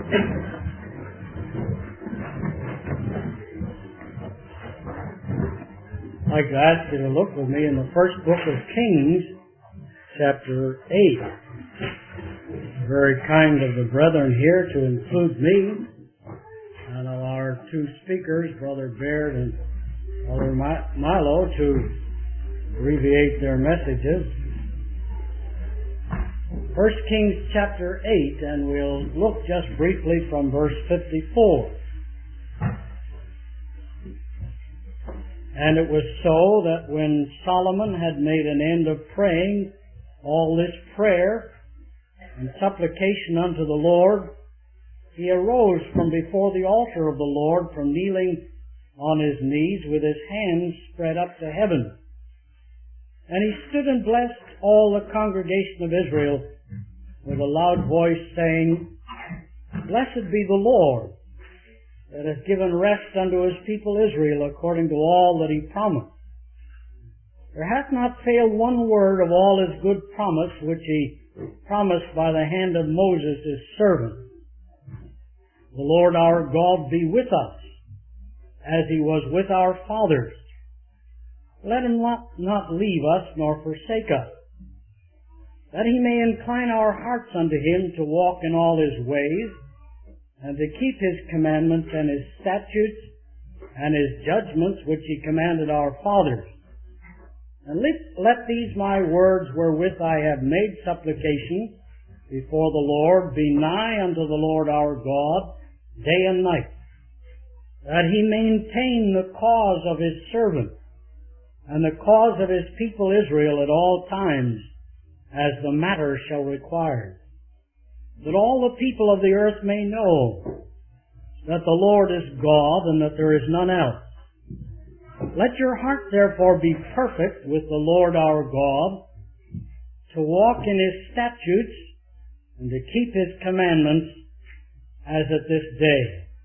I'd like to ask you to look with me in the first book of Kings, chapter 8. Very kind of the brethren here to include me and of our two speakers, Brother Baird and Brother Milo, to abbreviate their messages. 1 Kings chapter 8, and we'll look just briefly from verse 54. And it was so that when Solomon had made an end of praying all this prayer and supplication unto the Lord, he arose from before the altar of the Lord from kneeling on his knees with his hands spread up to heaven. And he stood and blessed all the congregation of Israel with a loud voice, saying, Blessed be the Lord, that hath given rest unto his people Israel according to all that he promised. There hath not failed one word of all his good promise which he promised by the hand of Moses his servant. The Lord our God be with us, as he was with our fathers. Let him not leave us nor forsake us, that he may incline our hearts unto him to walk in all his ways, and to keep his commandments and his statutes and his judgments which he commanded our fathers. And let these my words wherewith I have made supplication before the Lord be nigh unto the Lord our God day and night, that he maintain the cause of his servant and the cause of his people Israel at all times, as the matter shall require, that all the people of the earth may know that the Lord is God and that there is none else. Let your heart therefore be perfect with the Lord our God, to walk in his statutes and to keep his commandments as at this day.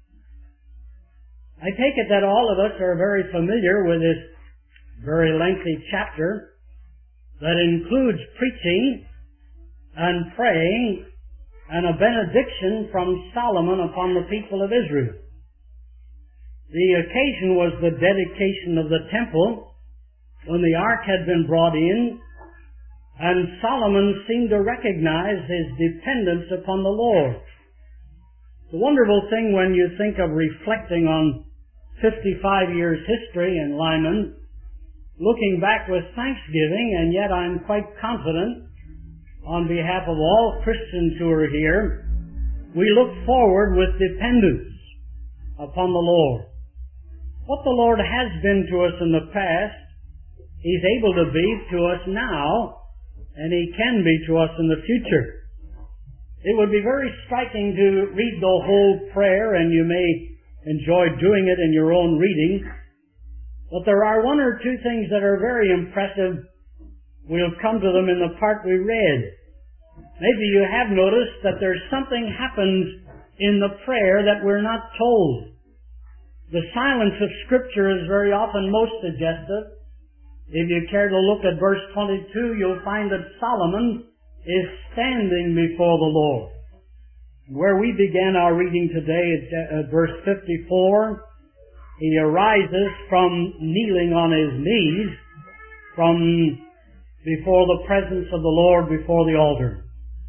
I take it that all of us are very familiar with this very lengthy chapter that includes preaching and praying and a benediction from Solomon upon the people of Israel. The occasion was the dedication of the temple when the ark had been brought in, and Solomon seemed to recognize his dependence upon the Lord. The wonderful thing when you think of reflecting on 55 years' history in Lyman, looking back with thanksgiving, and yet I'm quite confident on behalf of all Christians who are here, we look forward with dependence upon the Lord. What the Lord has been to us in the past, he's able to be to us now, and he can be to us in the future. It would be very striking to read the whole prayer, and you may enjoy doing it in your own reading, but there are one or two things that are very impressive. We'll come to them in the part we read. Maybe you have noticed that there's something happens in the prayer that we're not told. The silence of Scripture is very often most suggestive. If you care to look at verse 22, you'll find that Solomon is standing before the Lord. Where we began our reading today at verse 54, he arises from kneeling on his knees, from before the presence of the Lord, before the altar.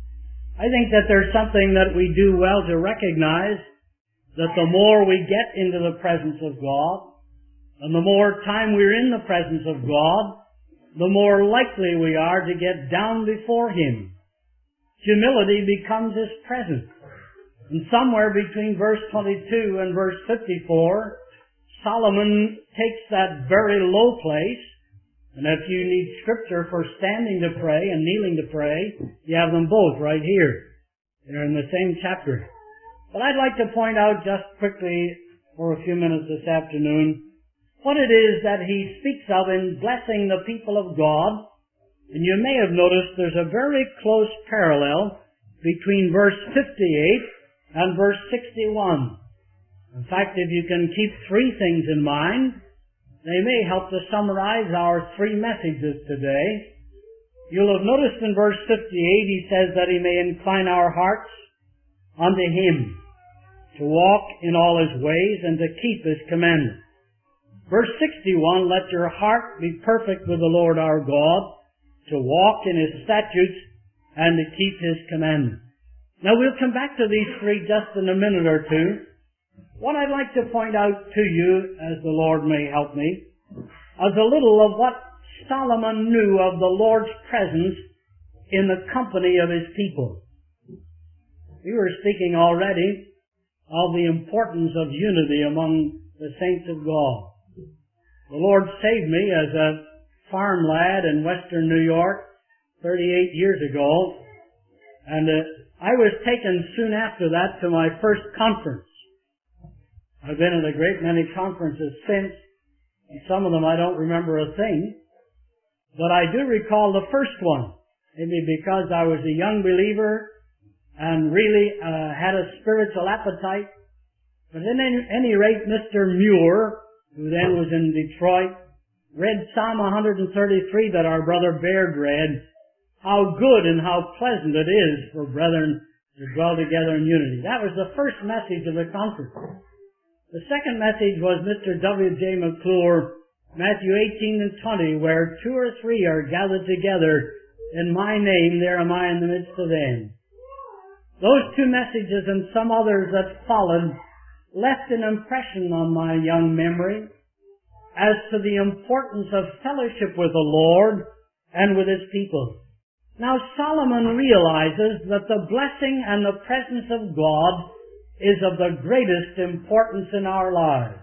I think that there's something that we do well to recognize, that the more we get into the presence of God, and the more time we're in the presence of God, the more likely we are to get down before him. Humility becomes his presence. And somewhere between verse 22 and verse 54, Solomon takes that very low place. And if you need scripture for standing to pray and kneeling to pray, you have them both right here. They're in the same chapter. But I'd like to point out just quickly for a few minutes this afternoon what it is that he speaks of in blessing the people of God. And you may have noticed there's a very close parallel between verse 58 and verse 61. In fact, if you can keep three things in mind, they may help to summarize our three messages today. You'll have noticed in verse 58 he says that he may incline our hearts unto him. to walk in all His ways, and to keep His commandments. Verse 61, let your heart be perfect with the Lord our God, to walk in His statutes and to keep His commandments. Now we'll come back to these three just in a minute or two. What I'd like to point out to you, as the Lord may help me, is a little of what Solomon knew of the Lord's presence in the company of His people. We were speaking already of the importance of unity among the saints of God. The Lord saved me as a farm lad in western New York 38 years ago, and I was taken soon after that to my first conference. I've been at a great many conferences since, and some of them I don't remember a thing, but I do recall the first one, maybe because I was a young believer and really had a spiritual appetite. But at any rate, Mr. Muir, who then was in Detroit, read Psalm 133 that our brother Baird read, how good and how pleasant it is for brethren to dwell together in unity. That was the first message of the conference. The second message was Mr. W.J. McClure, Matthew 18 and 20, where 2 or 3 are gathered together in my name, there am I in the midst of them. Those two messages and some others that followed left an impression on my young memory as to the importance of fellowship with the Lord and with His people. Now Solomon realizes that the blessing and the presence of God is of the greatest importance in our lives.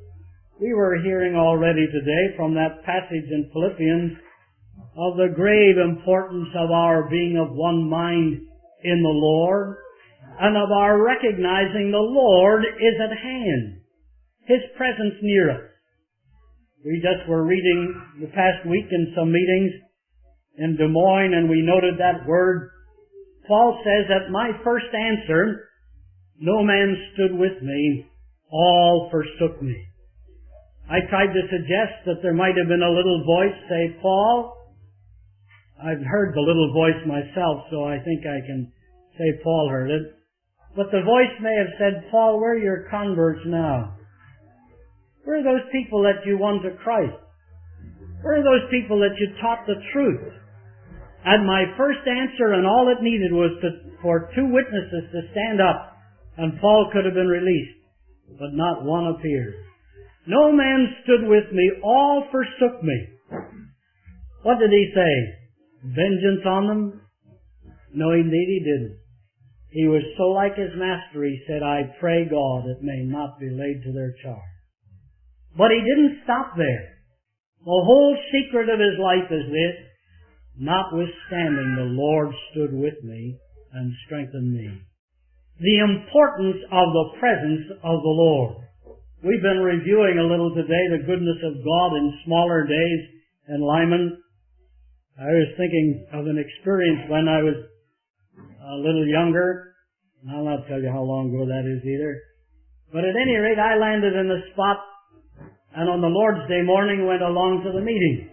We were hearing already today from that passage in Philippians of the grave importance of our being of one mind in the Lord, and of our recognizing the Lord is at hand, His presence near us. We just were reading the past week in some meetings in Des Moines, and we noted that word. Paul says, at my first answer, no man stood with me, all forsook me. I tried to suggest that there might have been a little voice say, Paul. I've heard the little voice myself, so I think I can say Paul heard it. But the voice may have said, Paul, where are your converts now? Where are those people that you won to Christ? Where are those people that you taught the truth? And my first answer, and all it needed was for 2 witnesses to stand up, and Paul could have been released, but not one appeared. No man stood with me, all forsook me. What did he say? Vengeance on them? No, indeed he didn't. He was so like his master, he said, I pray God it may not be laid to their charge. But he didn't stop there. The whole secret of his life is this: notwithstanding, the Lord stood with me and strengthened me. The importance of the presence of the Lord. We've been reviewing a little today the goodness of God in smaller days in Lyman. I was thinking of an experience when I was a little younger. I'll not tell you how long ago that is either. But at any rate, I landed in the spot, and on the Lord's Day morning went along to the meeting.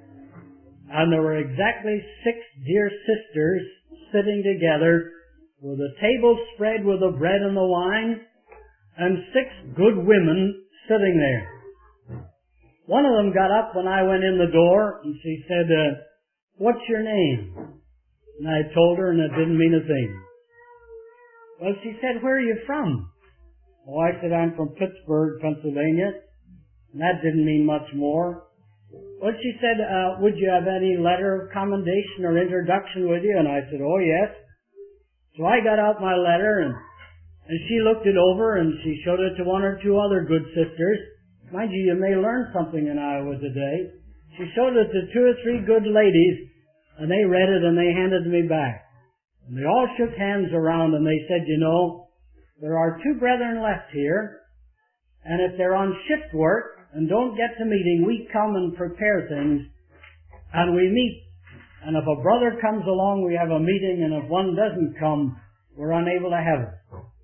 And there were exactly 6 dear sisters sitting together with a table spread with the bread and the wine, and 6 good women sitting there. One of them got up when I went in the door, and she said, what's your name? And I told her, and it didn't mean a thing. Well, she said, where are you from? Oh, I said, I'm from Pittsburgh, Pennsylvania. And that didn't mean much more. Well, she said, would you have any letter of commendation or introduction with you? And I said, oh, yes. So I got out my letter, and she looked it over, and she showed it to 1 or 2 other good sisters. Mind you, you may learn something in Iowa today. She showed it to 2 or 3 good ladies, and they read it, and they handed me back. And they all shook hands around, and they said, you know, there are 2 brethren left here, and if they're on shift work and don't get to meeting, we come and prepare things, and we meet. And if a brother comes along, we have a meeting, and if one doesn't come, we're unable to have it.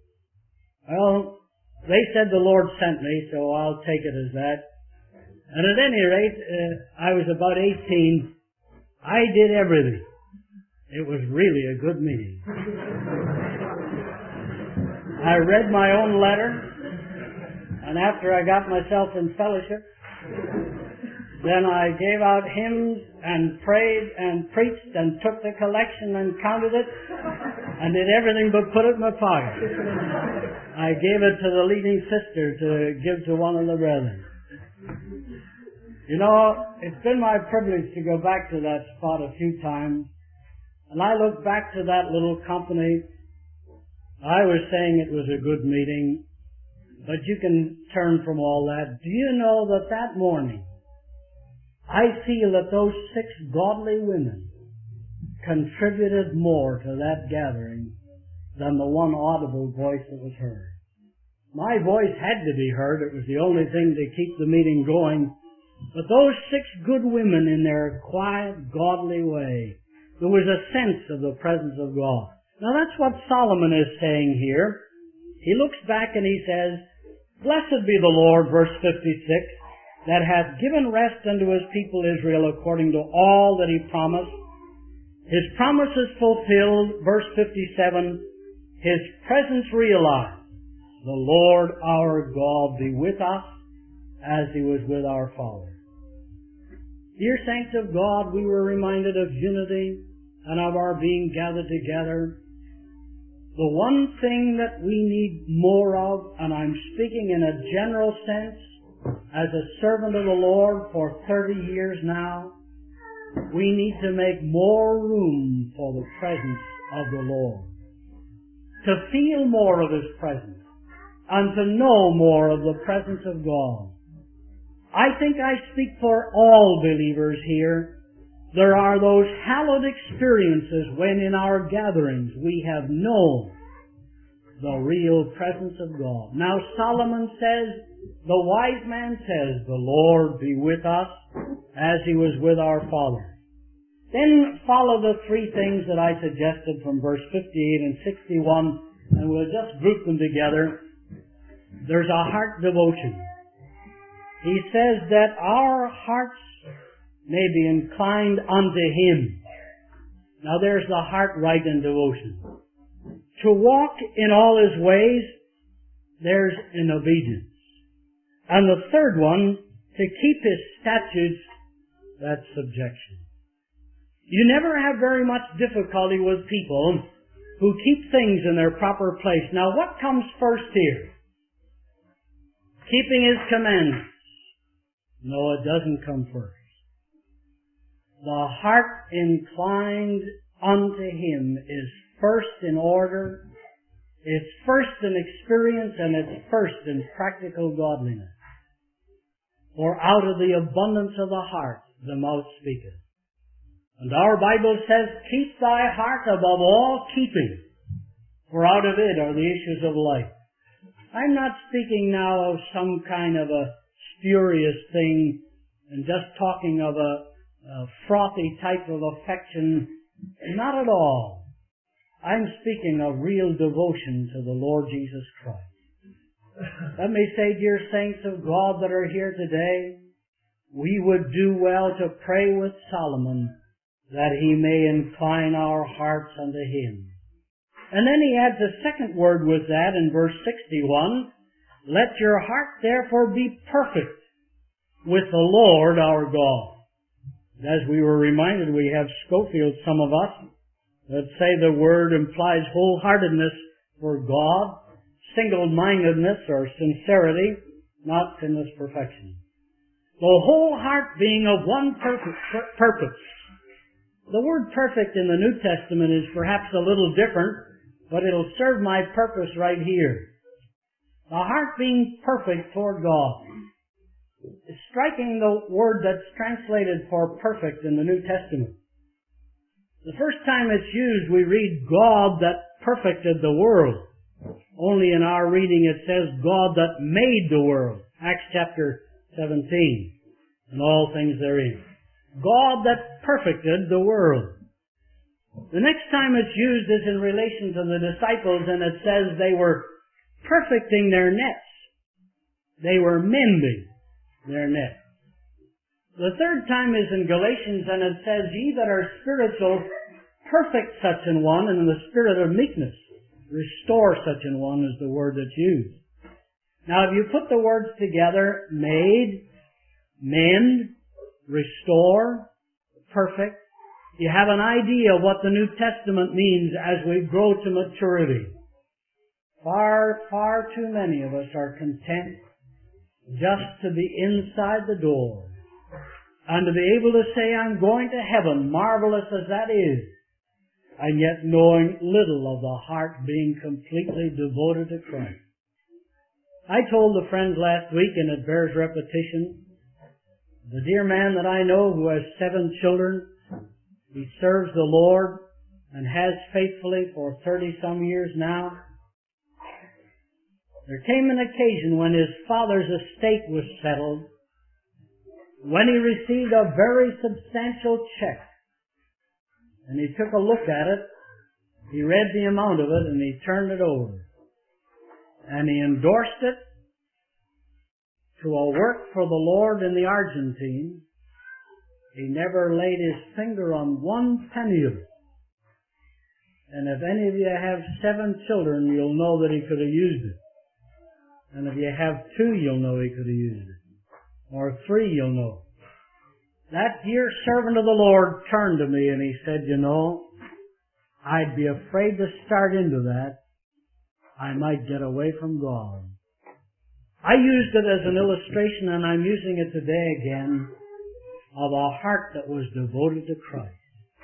Well, they said the Lord sent me, so I'll take it as that. And at any rate, I was about 18. I did everything. It was really a good meeting. I read my own letter, and after I got myself in fellowship, then I gave out hymns and prayed and preached and took the collection and counted it and did everything but put it in my pocket. I gave it to the leading sister to give to one of the brethren. You know, it's been my privilege to go back to that spot a few times, and I look back to that little company. I was saying it was a good meeting, but you can turn from all that. Do you know that that morning, I feel that those 6 godly women contributed more to that gathering than the one audible voice that was heard. My voice had to be heard. It was the only thing to keep the meeting going. But those 6 good women in their quiet, godly way, there was a sense of the presence of God. Now that's what Solomon is saying here. He looks back and he says, "Blessed be the Lord," verse 56, "that hath given rest unto his people Israel according to all that he promised. His promise is fulfilled," verse 57, "his presence realized. The Lord our God be with us as he was with our fathers." Dear saints of God, we were reminded of unity and of our being gathered together. The one thing that we need more of, and I'm speaking in a general sense, as a servant of the Lord for 30 years now, we need to make more room for the presence of the Lord. To feel more of His presence and to know more of the presence of God. I think I speak for all believers here. There are those hallowed experiences when in our gatherings we have known the real presence of God. Now Solomon says, the wise man says, "The Lord be with us as He was with our fathers." Then follow the 3 things that I suggested from verse 58 and 61, and we'll just group them together. There's a heart devotion. He says that our hearts may be inclined unto Him. Now there's the heart right in devotion. To walk in all His ways, there's in obedience. And the third one, to keep His statutes, that's subjection. You never have very much difficulty with people who keep things in their proper place. Now what comes first here? Keeping His commandments. No, it doesn't come first. The heart inclined unto Him is first in order, it's first in experience, and it's first in practical godliness. For out of the abundance of the heart the mouth speaketh. And our Bible says, "Keep thy heart above all keeping, for out of it are the issues of life." I'm not speaking now of some kind of a spurious thing and just talking of a frothy type of affection. Not at all. I'm speaking of real devotion to the Lord Jesus Christ. Let me say, dear saints of God that are here today, we would do well to pray with Solomon that he may incline our hearts unto Him. And then he adds a second word with that in verse 61, "Let your heart therefore be perfect with the Lord our God." As we were reminded, we have Schofield, some of us, that say the word implies wholeheartedness for God, single-mindedness or sincerity, not sinless perfection. The whole heart being of one purpose. The word perfect in the New Testament is perhaps a little different, but it'll serve my purpose right here. The heart being perfect toward God. It's striking the word that's translated for perfect in the New Testament. The first time it's used, we read God that perfected the world. Only in our reading it says God that made the world. Acts chapter 17. And all things therein. God that perfected the world. The next time it's used is in relation to the disciples, and it says they were perfecting their nets. They were mending their nets. The third time is in Galatians, and it says, "Ye that are spiritual, perfect such an one in the spirit of meekness, Restore such an one is the word that's used. Now, if you put the words together, made, mend, restore, perfect, you have an idea of what the New Testament means as we grow to maturity. Far, far too many of us are content just to be inside the door and to be able to say, I'm going to heaven, marvelous as that is, and yet knowing little of the heart being completely devoted to Christ. I told the friends last week, and it bears repetition, the dear man that I know who has 7 children, he serves the Lord and has faithfully for 30-some years now. There came an occasion when his father's estate was settled, when he received a very substantial check. And he took a look at it, he read the amount of it, and he turned it over. And he endorsed it to a work for the Lord in the Argentine. He never laid his finger on one penny of it. And if any of you have 7 children, you'll know that he could have used it. And if you have 2, you'll know he could have used it. Or 3, you'll know. That dear servant of the Lord turned to me and he said, you know, I'd be afraid to start into that. I might get away from God. I used it as an illustration, and I'm using it today again, of a heart that was devoted to Christ.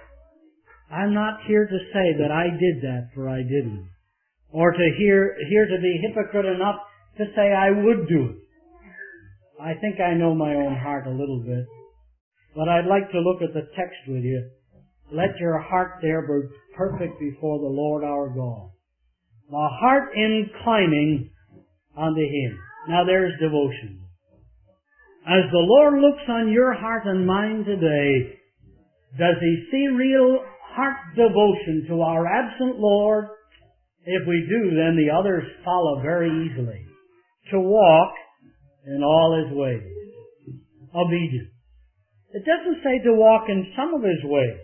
I'm not here to say that I did that, for I didn't. Or here to be hypocrite enough to say I would do it. I think I know my own heart a little bit. But I'd like to look at the text with you. Let your heart there be perfect before the Lord our God. The heart inclining unto Him. Now there's devotion. As the Lord looks on your heart and mine today, does He see real heart devotion to our absent Lord? If we do, then the others follow very easily. To walk in all His ways. Obedience. It doesn't say to walk in some of His ways,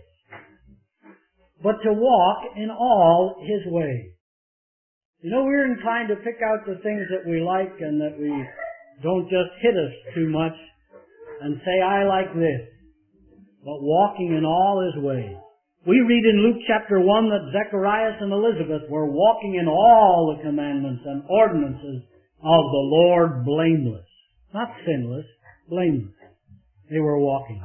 but to walk in all His ways. You know, we're inclined to pick out the things that we like and that we don't just hit us too much and say, I like this. But walking in all His ways. We read in Luke chapter 1 that Zacharias and Elizabeth were walking in all the commandments and ordinances of the Lord blameless. Not sinless, blameless. They were walking.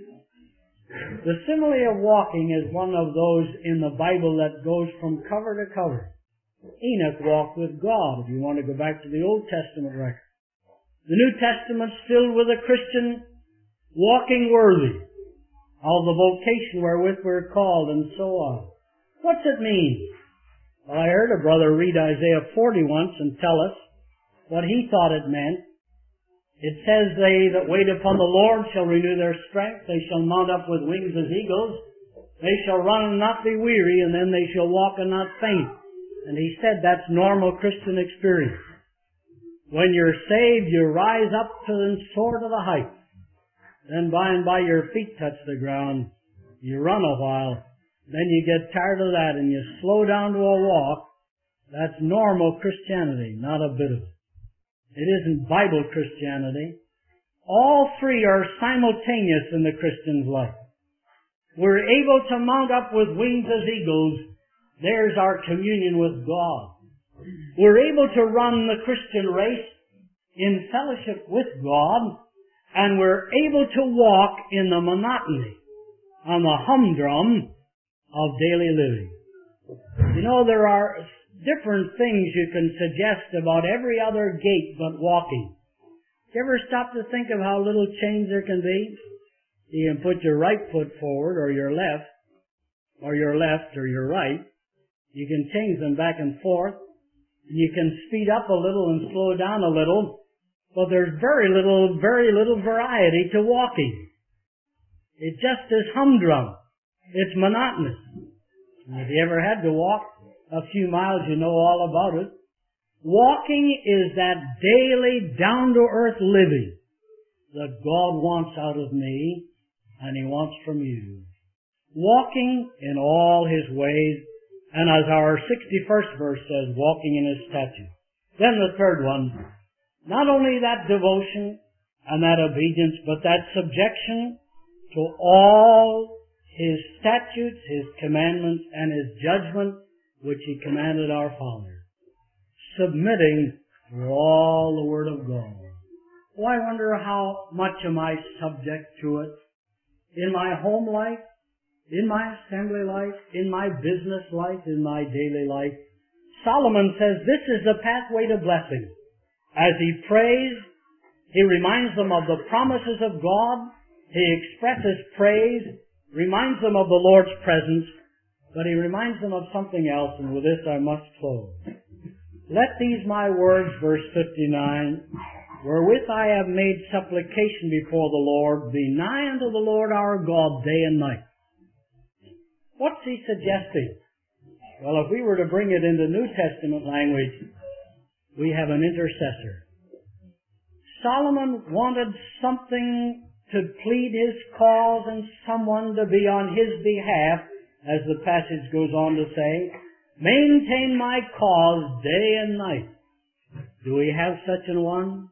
The simile of walking is one of those in the Bible that goes from cover to cover. Enoch walked with God, if you want to go back to the Old Testament record. The New Testament's filled with a Christian walking worthy of the vocation wherewith we're called and so on. What's it mean? Well, I heard a brother read Isaiah 40 once and tell us what he thought it meant. It says, they that wait upon the Lord shall renew their strength. They shall mount up with wings as eagles. They shall run and not be weary, and then they shall walk and not faint. And he said that's normal Christian experience. When you're saved, you rise up to and soar to the heights. Then by and by your feet touch the ground. You run a while. Then you get tired of that and you slow down to a walk. That's normal Christianity, not a bit of it. It isn't Bible Christianity. All three are simultaneous in the Christian's life. We're able to mount up with wings as eagles. There's our communion with God. We're able to run the Christian race in fellowship with God, and we're able to walk in the monotony, on the humdrum of daily living. You know, there are different things you can suggest about every other gait but walking. Do you ever stop to think of how little change there can be? You can put your right foot forward or your left or your right. You can change them back and forth. You can speed up a little and slow down a little, but there's very little variety to walking. It just is humdrum. It's monotonous. And if you ever had to walk a few miles, you know all about it. Walking is that daily, down-to-earth living that God wants out of me and He wants from you. Walking in all His ways And as our 61st verse says, walking in His statutes. Then the third one, not only that devotion and that obedience, but that subjection to all His statutes, His commandments, and His judgment, which He commanded our fathers. Submitting to all the Word of God. Oh, I wonder how much am I subject to it in my home life, in my assembly life, in my business life, in my daily life. Solomon says this is the pathway to blessing. As he prays, he reminds them of the promises of God. He expresses praise, reminds them of the Lord's presence, but he reminds them of something else, and with this I must close. Let these my words, verse 59, wherewith I have made supplication before the Lord, be nigh unto the Lord our God day and night. What's he suggesting? Well, if we were to bring it into New Testament language, we have an intercessor. Solomon wanted something to plead his cause and someone to be on his behalf, as the passage goes on to say, maintain my cause day and night. Do we have such an one?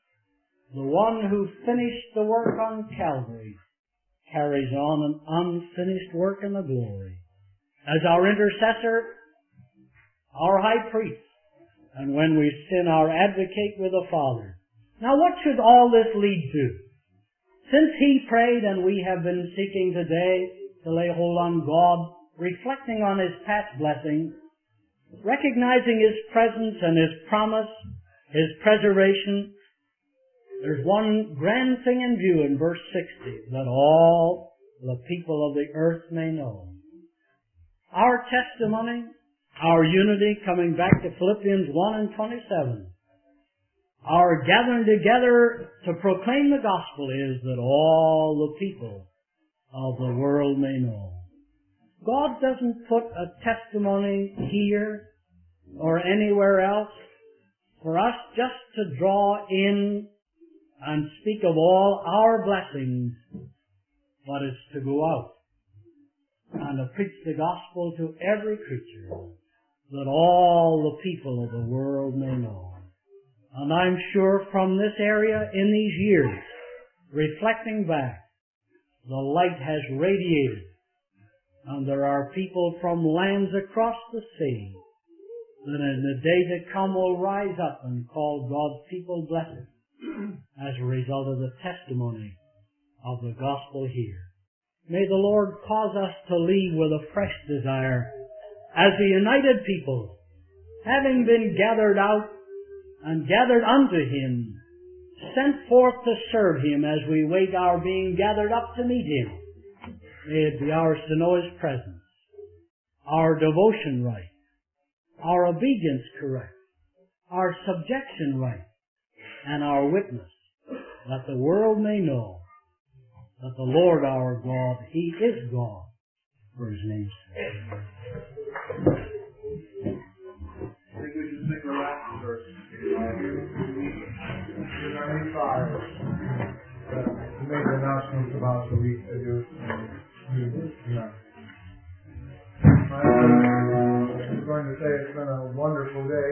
The one who finished the work on Calvary carries on an unfinished work in the glory. As our intercessor, our high priest, and when we sin, our advocate with the Father. Now what should all this lead to? Since he prayed and we have been seeking today to lay hold on God, reflecting on His past blessing, recognizing His presence and His promise, His preservation, there's one grand thing in view in verse 60, that all the people of the earth may know. Our testimony, our unity, coming back to Philippians 1 and 27, our gathering together to proclaim the gospel is that all the people of the world may know. God doesn't put a testimony here or anywhere else for us just to draw in and speak of all our blessings, but it's to go out and to preach the gospel to every creature, that all the people of the world may know. And I'm sure from this area in these years, reflecting back, the light has radiated, and there are people from lands across the sea that in the day to come will rise up and call God's people blessed as a result of the testimony of the gospel here. May the Lord cause us to leave with a fresh desire as a united people, having been gathered out and gathered unto Him, sent forth to serve Him as we wait our being gathered up to meet Him. May it be ours to know His presence, our devotion right, our obedience correct, our subjection right, and our witness, that the world may know that the Lord our God, He is God, for His name's sake. I think we should sing the last verse. Deuteronomy 5. We made the announcements about the week to do. I'm going to say it's been a wonderful day.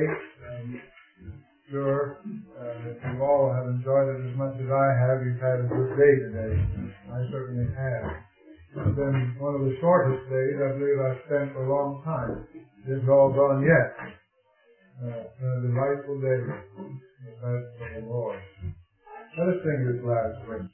Sure, if you all have enjoyed it as much as I have, you've had a good day today. I certainly have. It's been one of the shortest days I believe I've spent for a long time. It isn't all done yet. A delightful day in the presence of the Lord. Let us sing this last verse.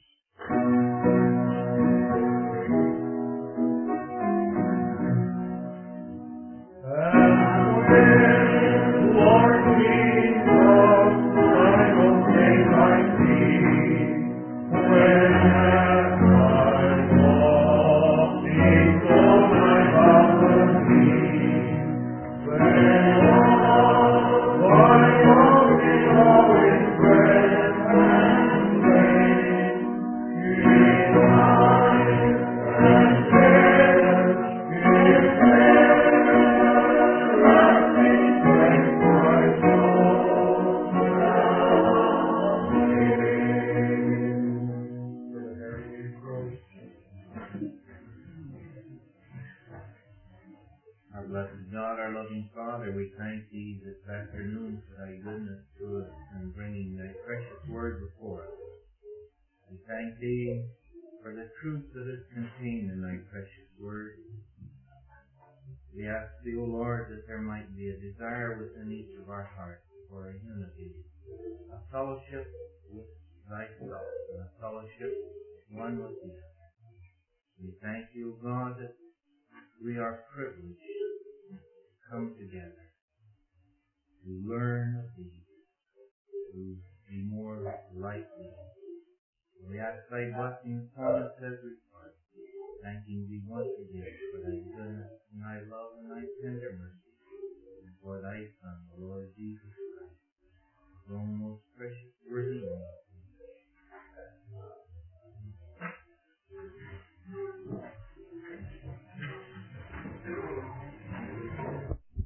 to us and bringing thy precious word before us. We thank thee for the truth that is contained in thy precious word. We ask thee, O Lord, that there might be a desire within each of our hearts for a unity, a fellowship with thyself, and a fellowship one with the other. We thank you, God, that we are privileged to come together, to learn of thee, to be more like thee. We ask thy blessing upon us as we